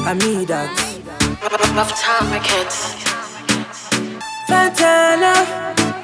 I mean that. Rough time records. Fantana.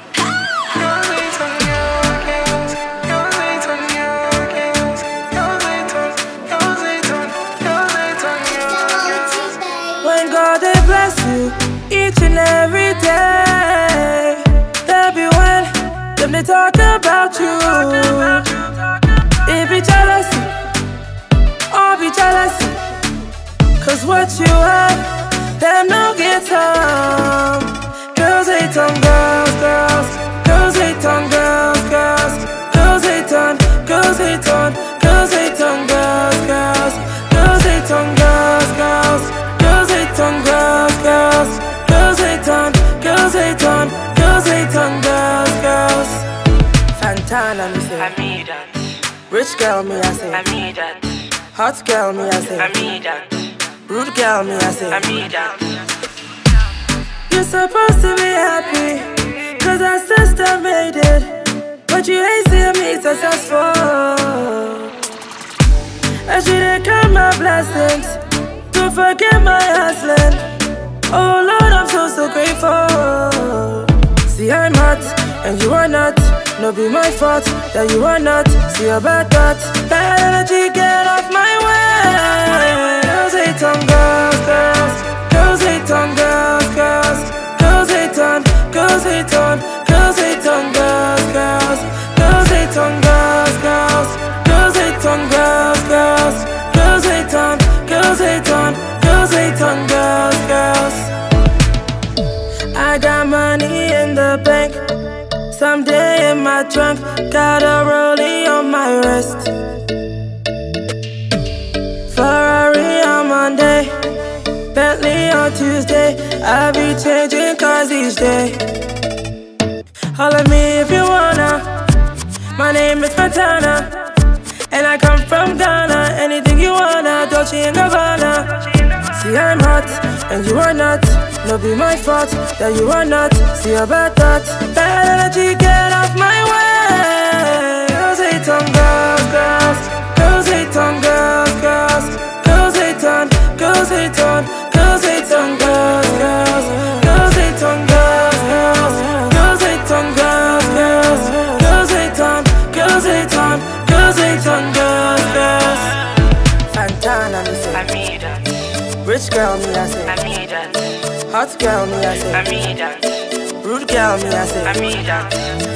When God they bless you each and every day, there be when them they talk about you. It be jealousy, or be jealousy, cause what you have, them no get some. Girls hate on girls, girls. Girls hate on girls, girls. Girls hate on, girls hate on, girls hate on girls, girls. Girls hate on girls, girls. Girls hate on girls, girls. Girls hate on, girls hate on, girls hate on girls, girls. Fantana, me say. I mean that. Rich girl, me I say. I mean that. Hot girl, me I say. I mean that. Rude girl, me I say. I mean that. You're supposed to be happy, cause our sister made it. But you ain't seeing me successful. And she didn't count my blessings, don't forget my hustling. Oh Lord, I'm so grateful. See, I'm hot, and you are not. No be my fault that you are not. See about that. Bad energy, get off my way. Girls hate on girls, girls. Girls hate on girls, girls. Girls hate on, girls hate on, girls hate on girls, girls. Girls hate on girls, girls. Girls hate on girls, girls. Girls hate on, girls hate on, girls hate on girls, girls. I got money in the bank, someday in my trunk, got a rollie on my wrist. Ferrari on Monday, Bentley on Tuesday. I be changing cars each day. Holler at me if you wanna. My name is Fantana, and I come from Ghana. Anything you wanna, Dolce & Gabbana. See, I'm hot, and you are not. No be my fault that you are not. See about that. Bad energy, get off my way. Girls hate on girls, girls. Girls hate on girls, girls. Girls hate on, girls hate on, girls hate on girls, girls. Girls hate on girls, girls. Girls hate on girls, girls. Girls hate on, girls hate on, girls hate on girls, girls. Fantana, me say. I mean that. Rich girl, me I say. I mean that. Hot girl, me I say. I mean that. Rude girl, me I say. I mean that.